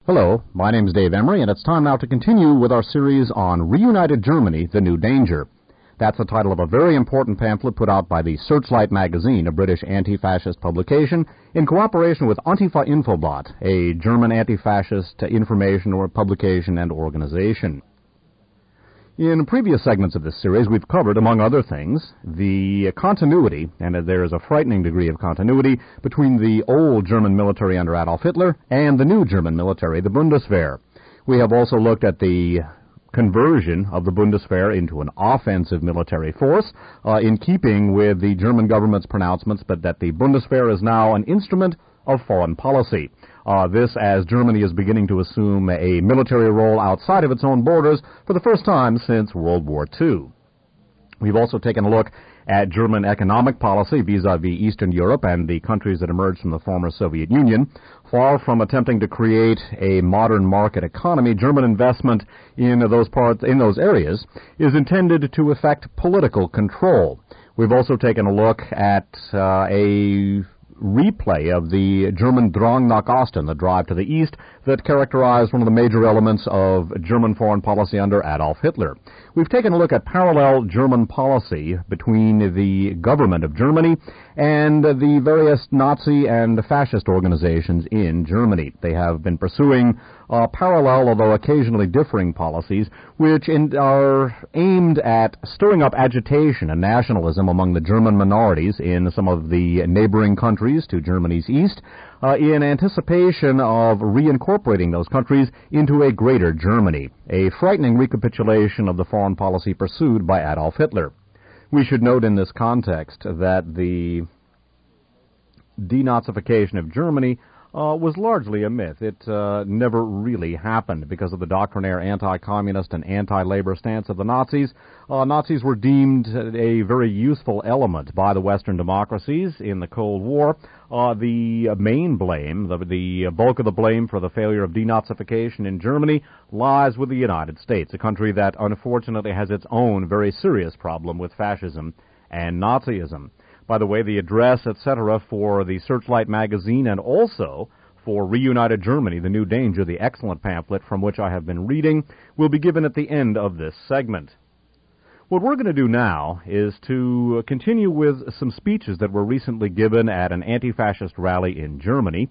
Hello, my name is Dave Emery, and it's time now to continue with our series on Reunited Germany, The New Danger. That's the title of a very important pamphlet put out by the Searchlight magazine, a British anti-fascist publication, in cooperation with Antifa Infobot, a German anti-fascist information or publication and organization. In previous segments of this series, we've covered, among other things, the continuity, and there is a frightening degree of continuity, between the old German military under Adolf Hitler and the new German military, the Bundeswehr. We have also looked at the conversion of the Bundeswehr into an offensive military force, in keeping with the German government's pronouncements, but that the Bundeswehr is now an instrument of foreign policy. This as Germany is beginning to assume a military role outside of its own borders for the first time since World War II. We've also taken a look at German economic policy vis-à-vis Eastern Europe and the countries that emerged from the former Soviet Union. Far from attempting to create a modern market economy, German investment in those areas is intended to effect political control. We've also taken a look at a replay of the German Drang nach Osten, the drive to the east, that characterized one of the major elements of German foreign policy under Adolf Hitler. We've taken a look at parallel German policy between the government of Germany and the various Nazi and fascist organizations in Germany. They have been pursuing parallel, although occasionally differing policies, which are aimed at stirring up agitation and nationalism among the German minorities in some of the neighboring countries to Germany's east, in anticipation of reincorporating those countries into a greater Germany, a frightening recapitulation of the foreign policy pursued by Adolf Hitler. We should note in this context that the denazification of Germany was largely a myth. It never really happened because of the doctrinaire anti-communist and anti-labor stance of the Nazis. Nazis were deemed a very useful element by the Western democracies in the Cold War. The main blame, the bulk of the blame for the failure of denazification in Germany lies with the United States, a country that unfortunately has its own very serious problem with fascism and Nazism. By the way, the address, etc., for the Searchlight magazine and also for Reunited Germany, The New Danger, the excellent pamphlet from which I have been reading, will be given at the end of this segment. What we're going to do now is to continue with some speeches that were recently given at an anti-fascist rally in Germany.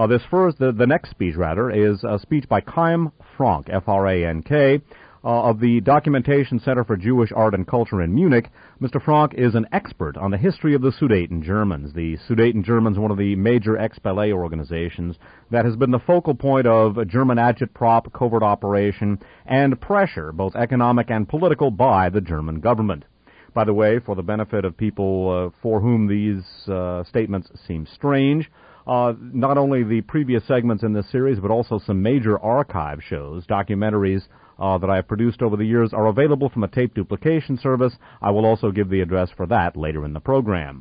The next speech, is a speech by Chaim Frank, F-R-A-N-K, of the Documentation Center for Jewish Art and Culture in Munich. Mr. Frank is an expert on the history of the Sudeten Germans. The Sudeten Germans, one of the major ex-Ballet organizations that has been the focal point of German agitprop, covert operation, and pressure, both economic and political, by the German government. By the way, for the benefit of people for whom these statements seem strange, not only the previous segments in this series, but also some major archive shows, documentaries that I have produced over the years, are available from a tape duplication service. I will also give the address for that later in the program.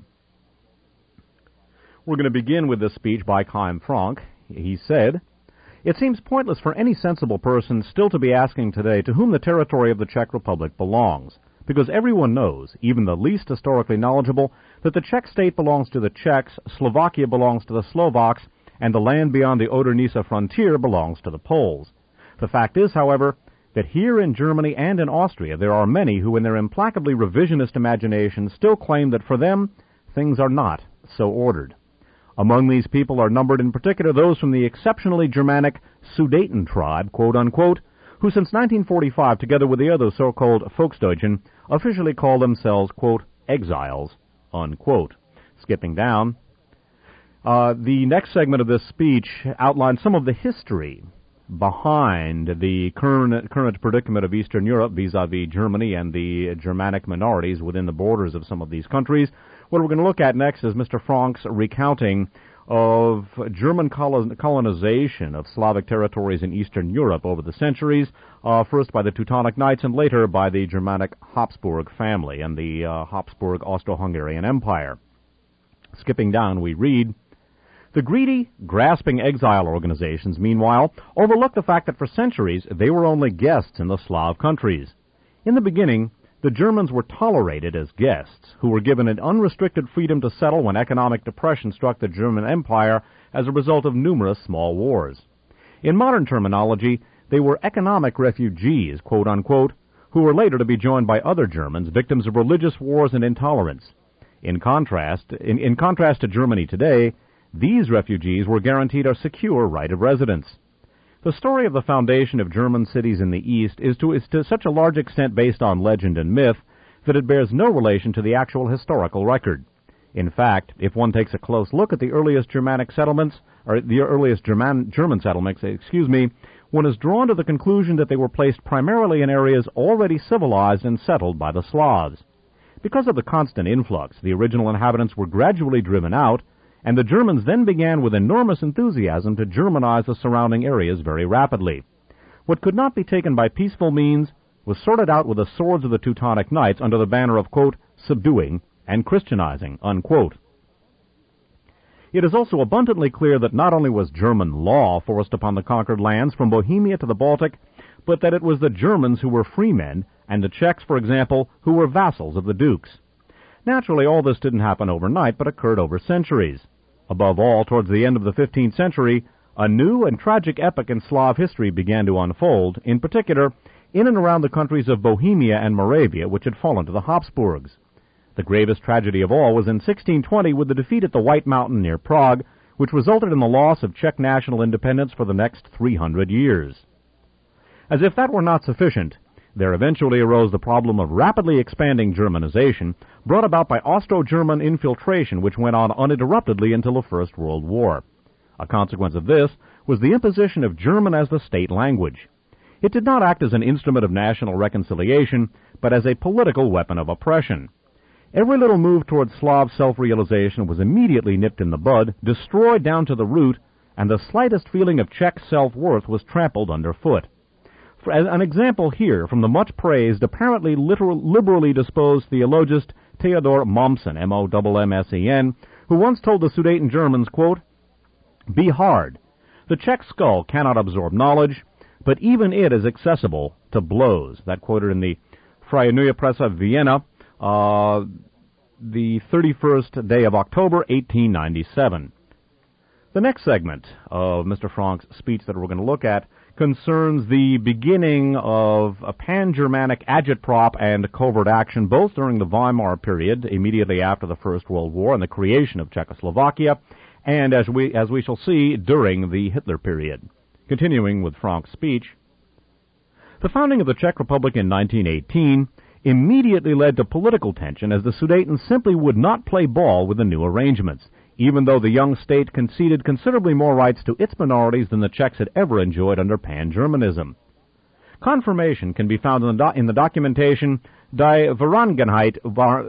We're going to begin with this speech by Chaim Frank. He said, "It seems pointless for any sensible person still to be asking today to whom the territory of the Czech Republic belongs, because everyone knows, even the least historically knowledgeable, that the Czech state belongs to the Czechs, Slovakia belongs to the Slovaks, and the land beyond the Oder-Neisse frontier belongs to the Poles. The fact is, however, that here in Germany and in Austria there are many who in their implacably revisionist imagination still claim that for them things are not so ordered. Among these people are numbered in particular those from the exceptionally Germanic Sudeten tribe, quote-unquote, who since 1945, together with the other so-called Volksdeutschen, officially call themselves, quote, exiles, unquote." Skipping down, the next segment of this speech outlines some of the history behind the current predicament of Eastern Europe vis-à-vis Germany and the Germanic minorities within the borders of some of these countries. What we're going to look at next is Mr. Frank's recounting of German colonization of Slavic territories in Eastern Europe over the centuries, first by the Teutonic Knights and later by the Germanic Habsburg family and the Habsburg Austro-Hungarian Empire. Skipping down, we read, "The greedy, grasping exile organizations, meanwhile, overlooked the fact that for centuries they were only guests in the Slav countries. In the beginning, the Germans were tolerated as guests, who were given an unrestricted freedom to settle when economic depression struck the German Empire as a result of numerous small wars. In modern terminology, they were economic refugees, quote-unquote, who were later to be joined by other Germans, victims of religious wars and intolerance. In contrast to Germany today, these refugees were guaranteed a secure right of residence. The story of the foundation of German cities in the East is to such a large extent based on legend and myth that it bears no relation to the actual historical record. In fact, if one takes a close look at the earliest German settlements, one is drawn to the conclusion that they were placed primarily in areas already civilized and settled by the Slavs. Because of the constant influx, the original inhabitants were gradually driven out, and the Germans then began with enormous enthusiasm to Germanize the surrounding areas very rapidly. What could not be taken by peaceful means was sorted out with the swords of the Teutonic Knights under the banner of, quote, subduing and Christianizing, unquote. It is also abundantly clear that not only was German law forced upon the conquered lands from Bohemia to the Baltic, but that it was the Germans who were freemen, and the Czechs, for example, who were vassals of the dukes. Naturally, all this didn't happen overnight, but occurred over centuries. Above all, towards the end of the 15th century, a new and tragic epoch in Slav history began to unfold, in particular, in and around the countries of Bohemia and Moravia, which had fallen to the Habsburgs. The gravest tragedy of all was in 1620 with the defeat at the White Mountain near Prague, which resulted in the loss of Czech national independence for the next 300 years. As if that were not sufficient, there eventually arose the problem of rapidly expanding Germanization, brought about by Austro-German infiltration which went on uninterruptedly until the First World War. A consequence of this was the imposition of German as the state language. It did not act as an instrument of national reconciliation, but as a political weapon of oppression. Every little move toward Slav self-realization was immediately nipped in the bud, destroyed down to the root, and the slightest feeling of Czech self-worth was trampled underfoot. For an example here from the much-praised, apparently liberally disposed theologist Theodor Mommsen, M-O-M-M-S-E-N, who once told the Sudeten Germans, quote, "Be hard. The Czech skull cannot absorb knowledge, but even it is accessible to blows." That quoted in the Freie Neue Presse, Vienna, the 31st day of October, 1897. The next segment of Mr. Frank's speech that we're going to look at concerns the beginning of a pan-Germanic agitprop and covert action, both during the Weimar period, immediately after the First World War and the creation of Czechoslovakia, and as we shall see, during the Hitler period. Continuing with Frank's speech, the founding of the Czech Republic in 1918 immediately led to political tension as the Sudetens simply would not play ball with the new arrangements, even though the young state conceded considerably more rights to its minorities than the Czechs had ever enjoyed under Pan-Germanism. Confirmation can be found in the documentation Die Vergangenheit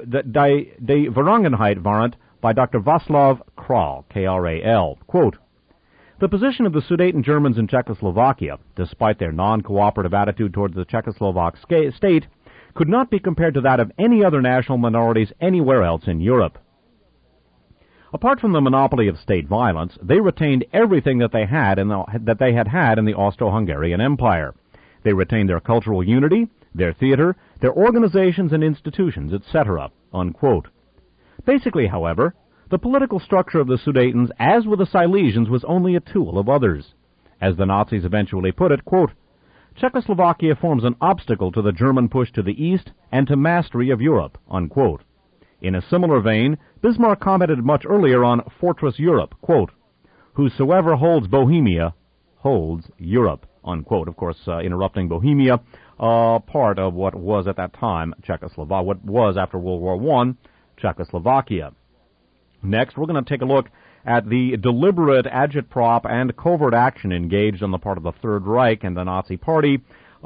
Warrant by Dr. Václav Kral, K-R-A-L. Quote, "The position of the Sudeten Germans in Czechoslovakia, despite their non-cooperative attitude towards the Czechoslovak state, could not be compared to that of any other national minorities anywhere else in Europe. Apart from the monopoly of state violence, they retained everything that they had in the Austro-Hungarian Empire. They retained their cultural unity, their theater, their organizations and institutions, etc." Unquote. Basically, however, the political structure of the Sudetens, as with the Silesians, was only a tool of others. As the Nazis eventually put it, quote, "Czechoslovakia forms an obstacle to the German push to the east and to mastery of Europe," unquote. In a similar vein, Bismarck commented much earlier on Fortress Europe, quote, "Whosoever holds Bohemia holds Europe," unquote. Of course, interrupting Bohemia, part of what was at that time Czechoslovakia, what was after World War I, Czechoslovakia. Next, we're going to take a look at the deliberate agitprop and covert action engaged on the part of the Third Reich and the Nazi Party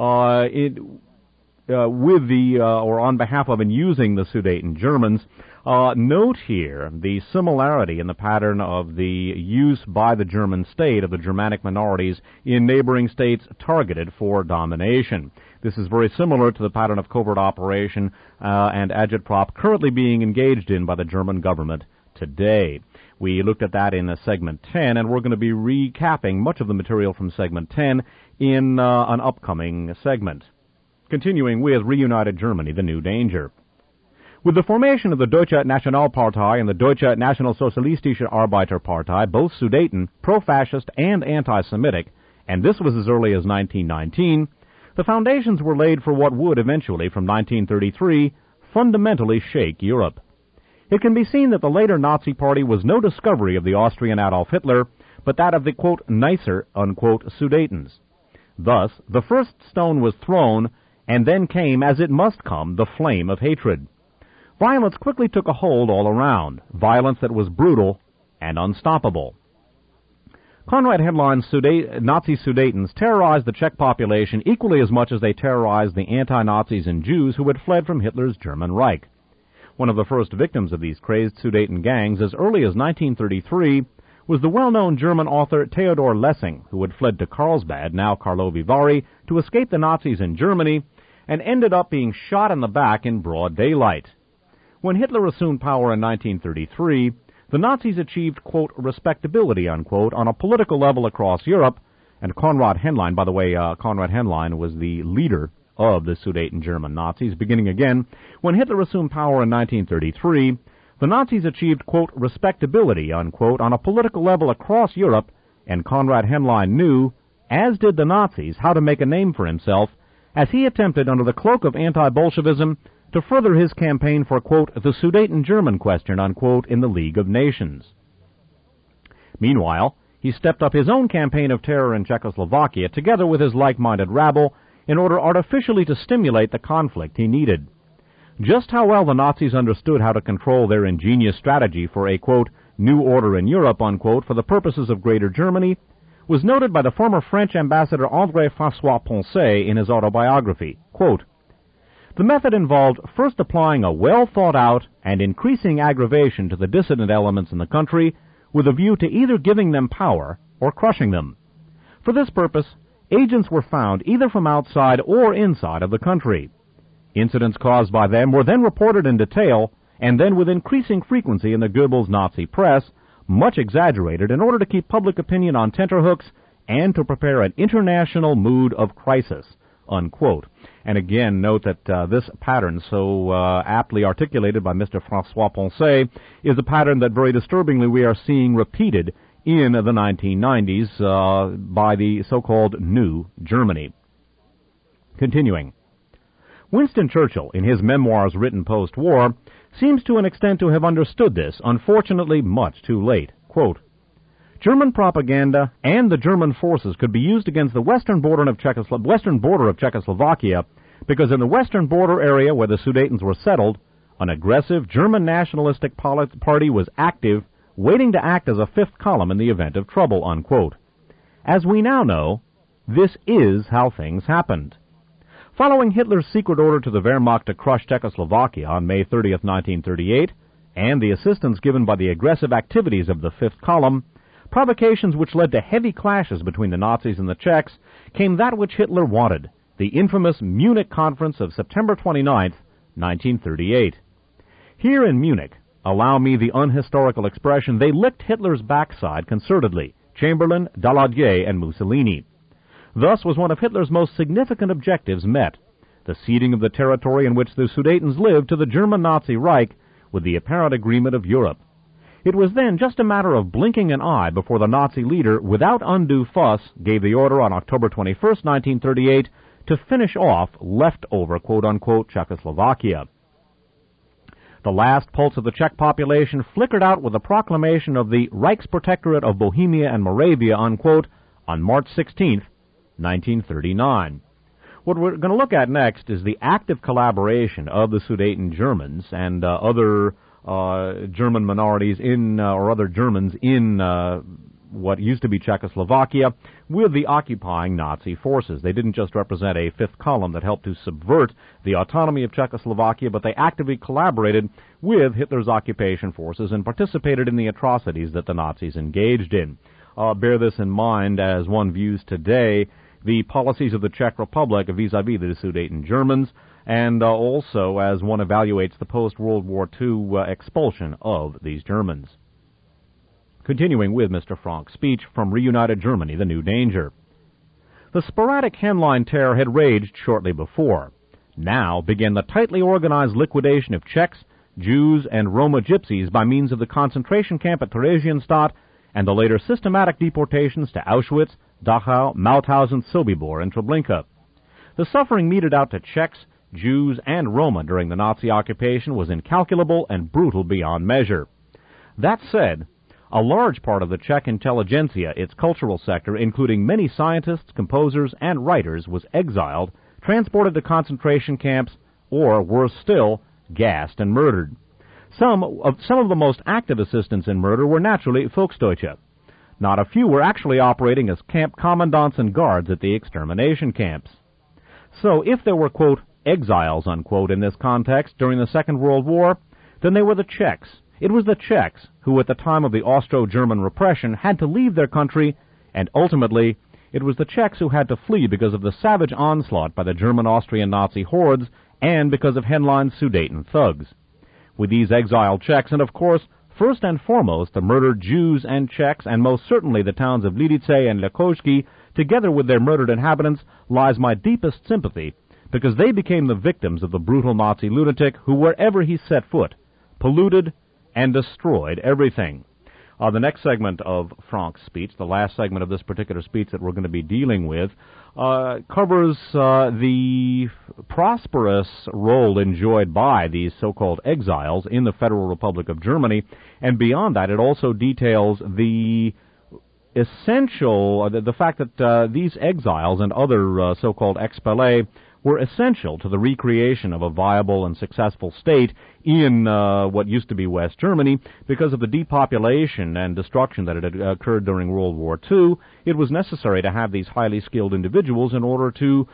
on behalf of and using the Sudeten Germans. Note here the similarity in the pattern of the use by the German state of the Germanic minorities in neighboring states targeted for domination. This is very similar to the pattern of covert operation and agitprop currently being engaged in by the German government today. We looked at that in segment 10, and we're going to be recapping much of the material from segment 10 in an upcoming segment. Continuing with Reunited Germany, the New Danger. With the formation of the Deutsche Nationalpartei and the Deutsche Nationalsozialistische Arbeiterpartei, both Sudeten, pro-fascist and anti-Semitic, and this was as early as 1919, the foundations were laid for what would eventually, from 1933, fundamentally shake Europe. It can be seen that the later Nazi Party was no discovery of the Austrian Adolf Hitler, but that of the, quote, nicer, unquote, Sudetens. Thus, the first stone was thrown, and then came, as it must come, the flame of hatred. Violence quickly took a hold all around, violence that was brutal and unstoppable. Konrad Henlein's Nazi Sudetens terrorized the Czech population equally as much as they terrorized the anti-Nazis and Jews who had fled from Hitler's German Reich. One of the first victims of these crazed Sudeten gangs as early as 1933 was the well-known German author Theodor Lessing, who had fled to Carlsbad, now Karlovy Vary, to escape the Nazis in Germany, and ended up being shot in the back in broad daylight. When Hitler assumed power in 1933, the Nazis achieved, quote, respectability, unquote, on a political level across Europe, and Konrad Henlein, by the way, Konrad Henlein was the leader of the Sudeten German Nazis. Beginning again, when Hitler assumed power in 1933, the Nazis achieved, quote, respectability, unquote, on a political level across Europe, and Konrad Henlein knew, as did the Nazis, how to make a name for himself, as he attempted under the cloak of anti-Bolshevism to further his campaign for, quote, the Sudeten German question, unquote, in the League of Nations. Meanwhile, he stepped up his own campaign of terror in Czechoslovakia, together with his like-minded rabble, in order artificially to stimulate the conflict he needed. Just how well the Nazis understood how to control their ingenious strategy for a, quote, new order in Europe, unquote, for the purposes of Greater Germany, was noted by the former French ambassador André-François Poncet in his autobiography. Quote, the method involved first applying a well-thought-out and increasing aggravation to the dissident elements in the country with a view to either giving them power or crushing them. For this purpose, agents were found either from outside or inside of the country. Incidents caused by them were then reported in detail, and then with increasing frequency in the Goebbels Nazi press, much exaggerated in order to keep public opinion on tenterhooks and to prepare an international mood of crisis, unquote. And again, note that this pattern, so aptly articulated by Mr. François Poncet, is a pattern that very disturbingly we are seeing repeated in the 1990s by the so-called New Germany. Continuing. Winston Churchill, in his memoirs written post-war, seems to an extent to have understood this, unfortunately much too late. Quote, German propaganda and the German forces could be used against the western border of Czechoslovakia because in the western border area where the Sudetens were settled, an aggressive German nationalistic party was active, waiting to act as a fifth column in the event of trouble, unquote. As we now know, this is how things happened. Following Hitler's secret order to the Wehrmacht to crush Czechoslovakia on May 30th, 1938, and the assistance given by the aggressive activities of the fifth column, provocations which led to heavy clashes between the Nazis and the Czechs, came that which Hitler wanted, the infamous Munich Conference of September 29th, 1938. Here in Munich, allow me the unhistorical expression, they licked Hitler's backside concertedly, Chamberlain, Daladier, and Mussolini. Thus was one of Hitler's most significant objectives met, the ceding of the territory in which the Sudetens lived to the German Nazi Reich with the apparent agreement of Europe. It was then just a matter of blinking an eye before the Nazi leader, without undue fuss, gave the order on October 21st, 1938, to finish off leftover, quote-unquote, Czechoslovakia. The last pulse of the Czech population flickered out with the proclamation of the Reichsprotectorate of Bohemia and Moravia, unquote, on March 16th, 1939. What we're going to look at next is the active collaboration of the Sudeten Germans and other German minorities or other Germans in what used to be Czechoslovakia with the occupying Nazi forces. They didn't just represent a fifth column that helped to subvert the autonomy of Czechoslovakia, but they actively collaborated with Hitler's occupation forces and participated in the atrocities that the Nazis engaged in. Bear this in mind as one views today the policies of the Czech Republic vis-à-vis the Sudeten Germans, and also as one evaluates the post-World War II expulsion of these Germans. Continuing with Mr. Frank's speech from Reunited Germany, The New Danger. The sporadic Henlein terror had raged shortly before. Now began the tightly organized liquidation of Czechs, Jews, and Roma gypsies by means of the concentration camp at Theresienstadt and the later systematic deportations to Auschwitz, Dachau, Mauthausen, Sobibor, and Treblinka. The suffering meted out to Czechs, Jews, and Roma during the Nazi occupation was incalculable and brutal beyond measure. That said, a large part of the Czech intelligentsia, its cultural sector, including many scientists, composers, and writers, was exiled, transported to concentration camps, or, worse still, gassed and murdered. Some of the most active assistants in murder were naturally Volksdeutsche. Not a few were actually operating as camp commandants and guards at the extermination camps. So if there were, quote, exiles, unquote, in this context during the Second World War, then they were the Czechs. It was the Czechs who, at the time of the Austro-German repression, had to leave their country, and ultimately, it was the Czechs who had to flee because of the savage onslaught by the German-Austrian Nazi hordes and because of Henlein's Sudeten thugs. With these exiled Czechs, and of course, first and foremost, the murdered Jews and Czechs, and most certainly the towns of Lidice and Lekoski, together with their murdered inhabitants, lies my deepest sympathy, because they became the victims of the brutal Nazi lunatic who, wherever he set foot, polluted and destroyed everything. The next segment of Frank's speech, the last segment of this particular speech that we're going to be dealing with, covers the prosperous role enjoyed by these so-called exiles in the Federal Republic of Germany, and beyond that, it also details the essential, the fact that these exiles and other so-called expellés were essential to the recreation of a viable and successful state in what used to be West Germany. Because of the depopulation and destruction that had occurred during World War II, it was necessary to have these highly skilled individuals in order to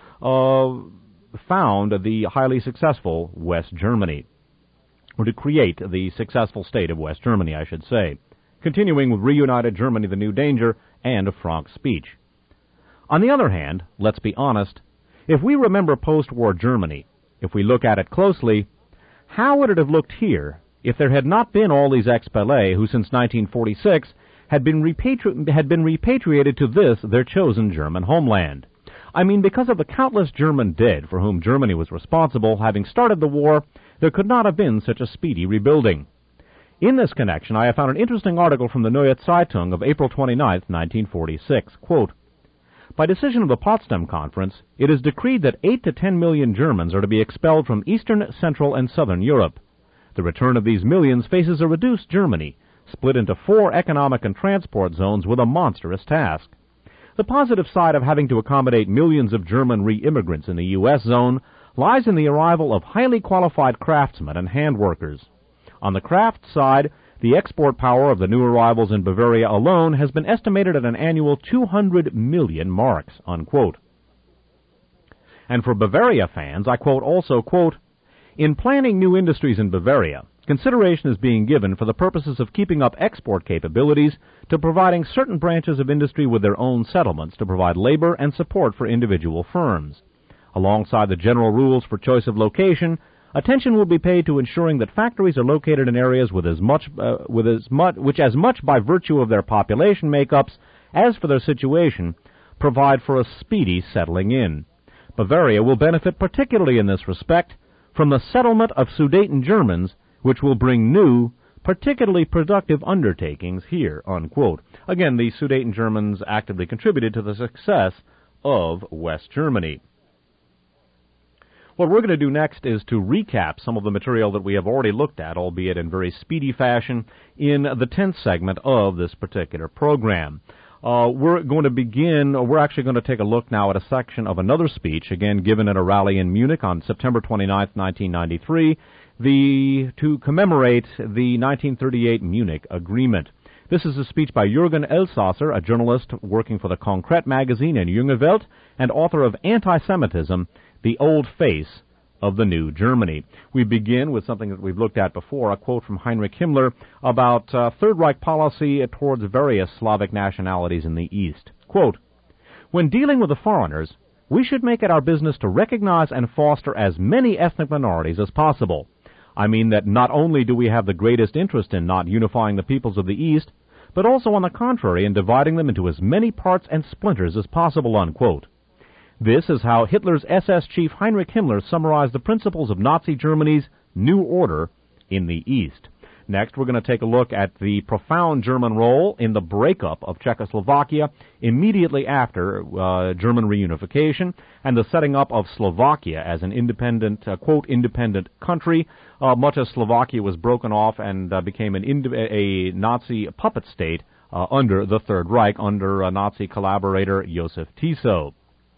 found the highly successful West Germany, or to create the successful state of West Germany, I should say. Continuing with Reunited Germany, the New Danger, and Frank's speech. On the other hand, let's be honest, if we remember post-war Germany, if we look at it closely, how would it have looked here if there had not been all these expellés who since 1946 had been repatriated to this, their chosen German homeland? I mean, because of the countless German dead for whom Germany was responsible, having started the war, there could not have been such a speedy rebuilding. In this connection, I have found an interesting article from the Neue Zeitung of April 29, 1946. Quote, by decision of the Potsdam Conference, it is decreed that 8 to 10 million Germans are to be expelled from Eastern, Central, and Southern Europe. The return of these millions faces a reduced Germany, split into 4 economic and transport zones with a monstrous task. The positive side of having to accommodate millions of German re-immigrants in the U.S. zone lies in the arrival of highly qualified craftsmen and hand workers. On the craft side, the export power of the new arrivals in Bavaria alone has been estimated at an annual 200 million marks, unquote. And for Bavaria fans, I quote also, quote, in planning new industries in Bavaria, consideration is being given for the purposes of keeping up export capabilities to providing certain branches of industry with their own settlements to provide labor and support for individual firms. Alongside the general rules for choice of location, attention will be paid to ensuring that factories are located in areas which as much by virtue of their population makeups as for their situation, provide for a speedy settling in. Bavaria will benefit particularly in this respect from the settlement of Sudeten Germans, which will bring new, particularly productive undertakings here, unquote. Again, the Sudeten Germans actively contributed to the success of West Germany. What we're going to do next is to recap some of the material that we have already looked at, albeit in very speedy fashion, in the 10th segment of this particular program. We're actually going to take a look now at a section of another speech, again given at a rally in Munich on September 29, 1993, to commemorate the 1938 Munich Agreement. This is a speech by Jürgen Elsasser, a journalist working for the Konkret magazine and Junge Welt, and author of Anti-Semitism, the Old Face of the New Germany. We begin with something that we've looked at before, a quote from Heinrich Himmler about Third Reich policy towards various Slavic nationalities in the East. Quote, when dealing with the foreigners, we should make it our business to recognize and foster as many ethnic minorities as possible. I mean that not only do we have the greatest interest in not unifying the peoples of the East, but also on the contrary in dividing them into as many parts and splinters as possible, unquote. This is how Hitler's SS chief Heinrich Himmler summarized the principles of Nazi Germany's New Order in the East. Next, we're going to take a look at the profound German role in the breakup of Czechoslovakia immediately after German reunification and the setting up of Slovakia as an independent, quote, independent country, much as Slovakia was broken off and became a Nazi puppet state under the Third Reich, under Nazi collaborator Josef Tiso.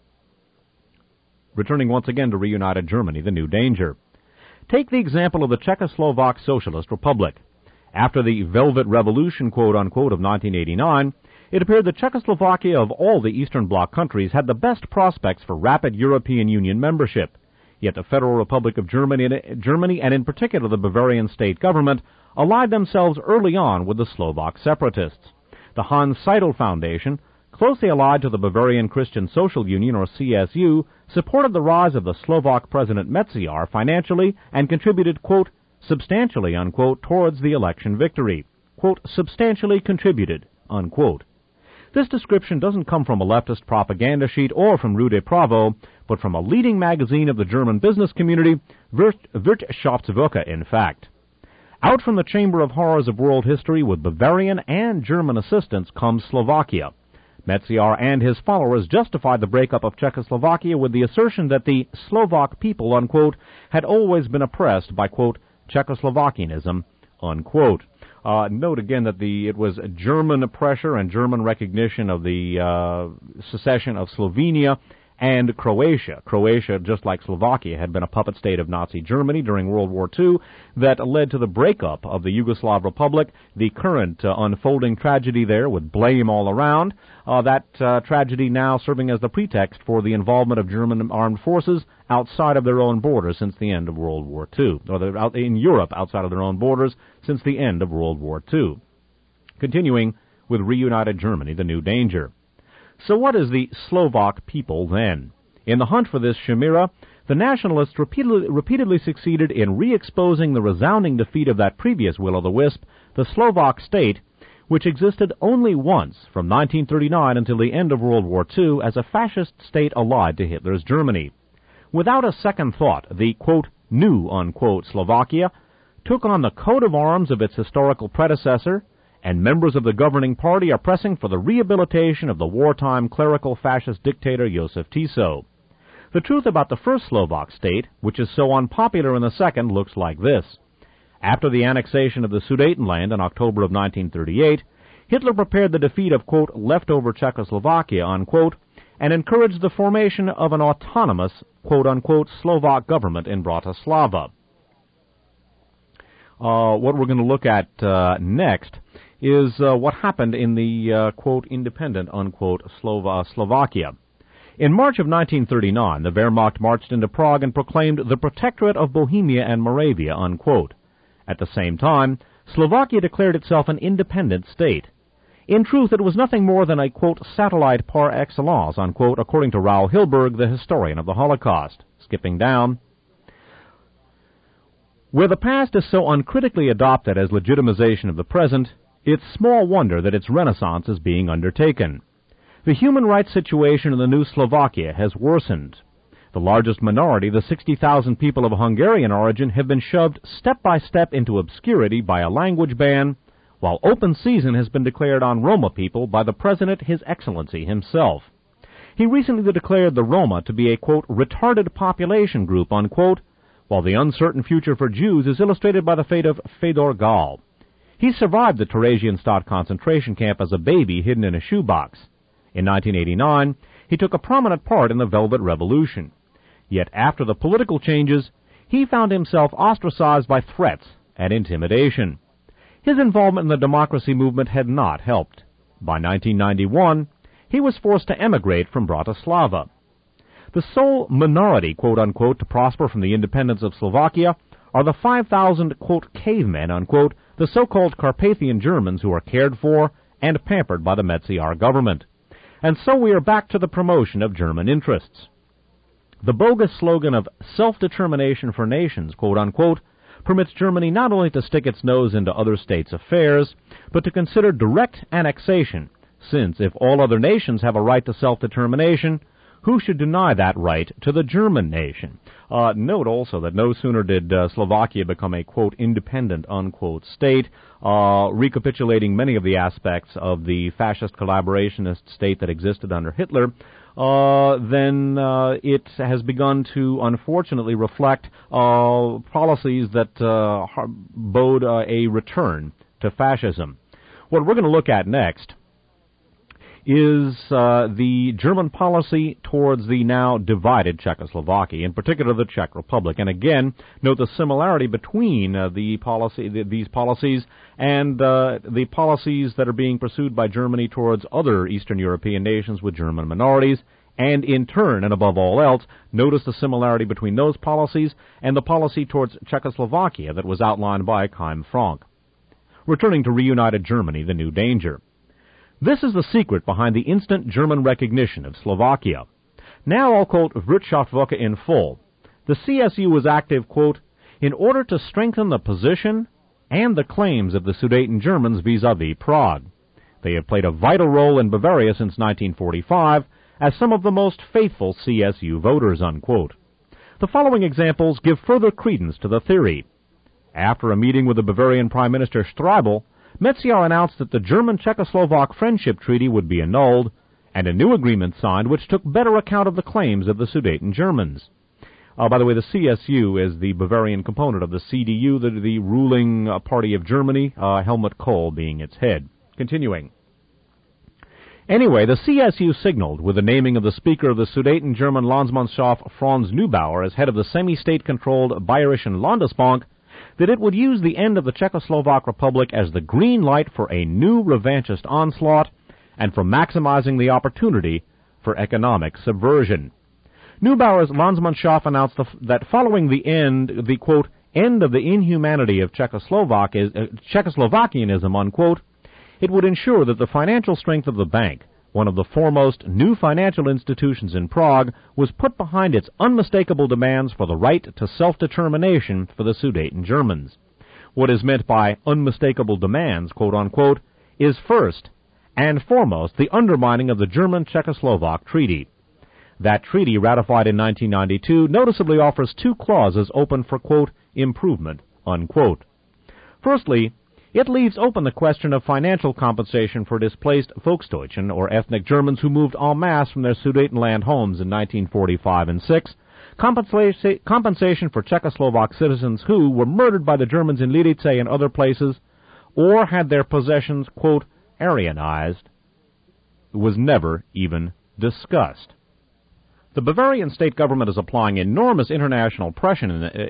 Returning once again to reunited Germany, the new danger. Take the example of the Czechoslovak Socialist Republic. After the Velvet Revolution, quote-unquote, of 1989, it appeared that Czechoslovakia of all the Eastern Bloc countries had the best prospects for rapid European Union membership. Yet the Federal Republic of Germany, and in particular the Bavarian state government, allied themselves early on with the Slovak separatists. The Hans Seidel Foundation, closely allied to the Bavarian Christian Social Union, or CSU, supported the rise of the Slovak President Metziar financially and contributed, quote, substantially, unquote, towards the election victory. Quote, substantially contributed, unquote. This description doesn't come from a leftist propaganda sheet or from Rue de Pravo, but from a leading magazine of the German business community, Wirtschaftswoche, in fact. Out from the Chamber of Horrors of world history with Bavarian and German assistance comes Slovakia. Metziar and his followers justified the breakup of Czechoslovakia with the assertion that the Slovak people, unquote, had always been oppressed by, quote, Czechoslovakianism, unquote. Note again that it was German pressure and German recognition of the secession of Slovenia and Croatia. Croatia, just like Slovakia, had been a puppet state of Nazi Germany during World War II that led to the breakup of the Yugoslav Republic, the current unfolding tragedy there with blame all around, that tragedy now serving as the pretext for the involvement of German armed forces outside of their own borders since the end of World War II, or in Europe outside of their own borders since the end of World War II. Continuing with reunited Germany, the new danger. So what is the Slovak people then? In the hunt for this chimera, the nationalists repeatedly succeeded in re-exposing the resounding defeat of that previous will-o'-the-wisp, the Slovak state, which existed only once from 1939 until the end of World War II as a fascist state allied to Hitler's Germany. Without a second thought, the, quote, new, unquote, Slovakia took on the coat of arms of its historical predecessor, and members of the governing party are pressing for the rehabilitation of the wartime clerical fascist dictator Josef Tiso. The truth about the first Slovak state, which is so unpopular in the second, looks like this. After the annexation of the Sudetenland in October of 1938, Hitler prepared the defeat of, quote, leftover Czechoslovakia, unquote, and encouraged the formation of an autonomous, quote-unquote, Slovak government in Bratislava. What we're going to look at next is what happened in the, quote, independent, unquote, Slovakia. In March of 1939, the Wehrmacht marched into Prague and proclaimed the Protectorate of Bohemia and Moravia, unquote. At the same time, Slovakia declared itself an independent state. In truth, it was nothing more than a, quote, satellite par excellence, unquote, according to Raoul Hilberg, the historian of the Holocaust. Skipping down. Where the past is so uncritically adopted as legitimization of the present, it's small wonder that its renaissance is being undertaken. The human rights situation in the new Slovakia has worsened. The largest minority, the 60,000 people of Hungarian origin, have been shoved step by step into obscurity by a language ban, while open season has been declared on Roma people by the President, His Excellency himself. He recently declared the Roma to be a, quote, retarded population group, unquote, while the uncertain future for Jews is illustrated by the fate of Fedor Gal. He survived the Theresienstadt concentration camp as a baby hidden in a shoebox. In 1989, he took a prominent part in the Velvet Revolution. Yet after the political changes, he found himself ostracized by threats and intimidation. His involvement in the democracy movement had not helped. By 1991, he was forced to emigrate from Bratislava. The sole minority, quote-unquote, to prosper from the independence of Slovakia are the 5,000, quote, cavemen, unquote, the so-called Carpathian Germans who are cared for and pampered by the Metziar government. And so we are back to the promotion of German interests. The bogus slogan of self-determination for nations, quote-unquote, permits Germany not only to stick its nose into other states' affairs, but to consider direct annexation, since if all other nations have a right to self-determination, who should deny that right to the German nation? Note also that no sooner did Slovakia become a, quote, independent, unquote, state, recapitulating many of the aspects of the fascist collaborationist state that existed under Hitler, then it has begun to unfortunately reflect policies that bode a return to fascism. What we're going to look at next is the German policy towards the now divided Czechoslovakia, in particular the Czech Republic. And again, note the similarity between these policies and the policies that are being pursued by Germany towards other Eastern European nations with German minorities. And in turn, and above all else, notice the similarity between those policies and the policy towards Czechoslovakia that was outlined by Chaim Frank. Returning to reunited Germany, the new danger. This is the secret behind the instant German recognition of Slovakia. Now I'll quote Wirtschaftswoche in full. The CSU was active, quote, in order to strengthen the position and the claims of the Sudeten Germans vis-à-vis Prague. They have played a vital role in Bavaria since 1945 as some of the most faithful CSU voters, unquote. The following examples give further credence to the theory. After a meeting with the Bavarian Prime Minister Streibel, Metziar announced that the German-Czechoslovak Friendship Treaty would be annulled, and a new agreement signed which took better account of the claims of the Sudeten Germans. By the way, the CSU is the Bavarian component of the CDU, the ruling party of Germany, Helmut Kohl being its head. Continuing. Anyway, the CSU signaled, with the naming of the Speaker of the Sudeten German Landsmannschaft Franz Neubauer as head of the semi-state-controlled Bayerischen Landesbank, that it would use the end of the Czechoslovak Republic as the green light for a new revanchist onslaught and for maximizing the opportunity for economic subversion. Neubauer's Landsmannschaft announced that following the quote, end of the inhumanity of Czechoslovakianism, unquote, it would ensure that the financial strength of the bank, one of the foremost new financial institutions in Prague, was put behind its unmistakable demands for the right to self-determination for the Sudeten Germans. What is meant by unmistakable demands, quote-unquote, is first and foremost the undermining of the German-Czechoslovak Treaty. That treaty, ratified in 1992, noticeably offers two clauses open for, quote, improvement, unquote. Firstly, it leaves open the question of financial compensation for displaced Volksdeutschen, or ethnic Germans who moved en masse from their Sudetenland homes in 1945 and 6, compensation for Czechoslovak citizens who were murdered by the Germans in Lidice and other places, or had their possessions, quote, Aryanized, was never even discussed. The Bavarian state government is applying enormous international pressure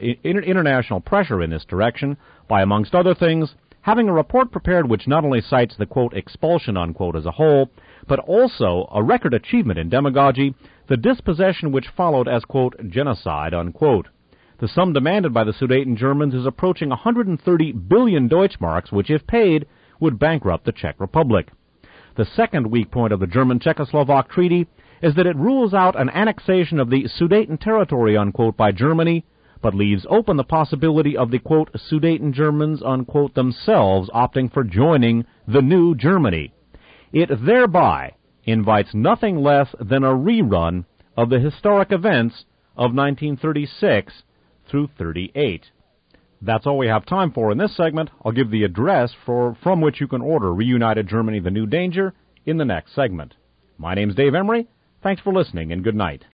in this direction by, amongst other things, having a report prepared which not only cites the, quote, expulsion, unquote, as a whole, but also a record achievement in demagogy, the dispossession which followed as, quote, genocide, unquote. The sum demanded by the Sudeten Germans is approaching 130 billion Deutschmarks, which, if paid, would bankrupt the Czech Republic. The second weak point of the German-Czechoslovak Treaty is that it rules out an annexation of the Sudeten territory, unquote, by Germany, but leaves open the possibility of the, quote, Sudeten Germans, unquote, themselves opting for joining the new Germany. It thereby invites nothing less than a rerun of the historic events of 1936 through 38. That's all we have time for in this segment. I'll give the address from which you can order Reunited Germany, The New Danger in the next segment. My name's Dave Emery. Thanks for listening, and good night.